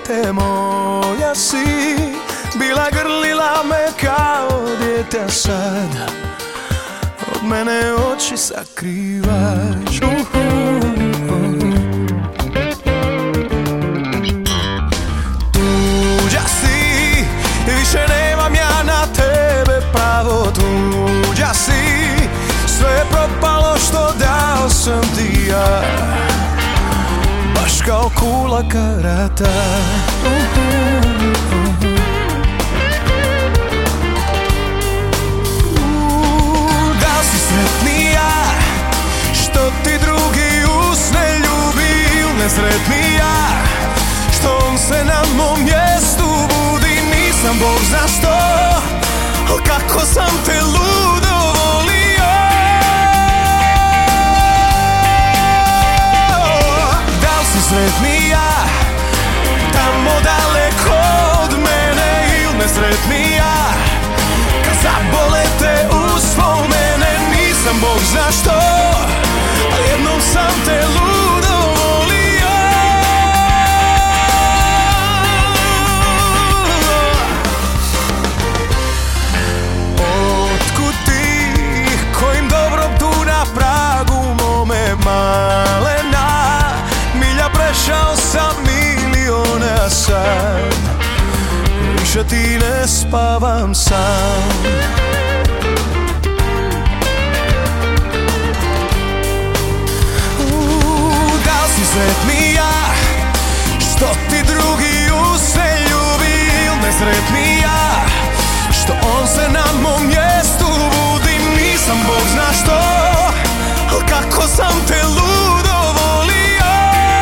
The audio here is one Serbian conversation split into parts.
dijete moja si, bila grlila me kao dijete, sad od mene oči sakrivaš. Tuđa si, više nemam ja na tebe pravo. Tuđa si, sve je propalo što dao sam ti ja, baš kao kula karata. Da li si sretnija što ti drugi usne ljubi, ili nesretnija što on se na mom mjestu budi? Nisam Bog zna što, al kako sam te ludo volio. Da li si sretnija tamo daleko od mene, ili nesretnija kad zabole te uspomene? Nisam Bog zna što, al jednom sam te ludo volio. Otkud ti kojim dobrom tu na pragu mome malena, milja prešao sam miliona sad, više ti ne spavam sam. Da li si sretnija što ti drugi usne ljubi, ili nesretnija što on se na mom mjestu budi? Nisam Bog zna što, al kako sam te ludo volio.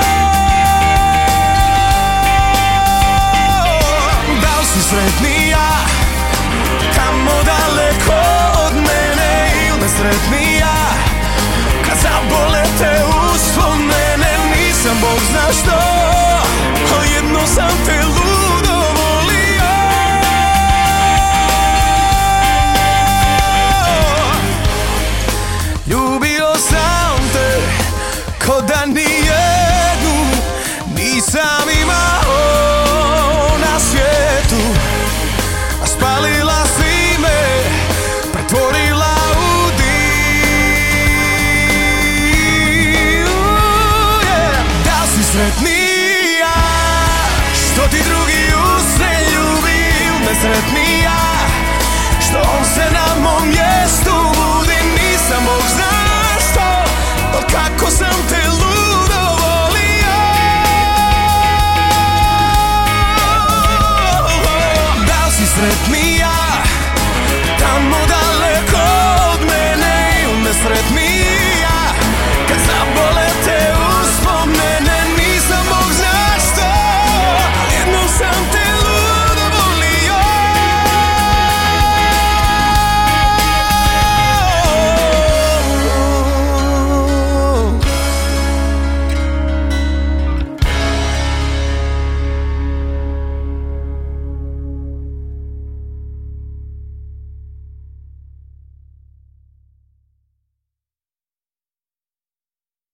Da li si sretnija tamo daleko od mene, ili nesretnija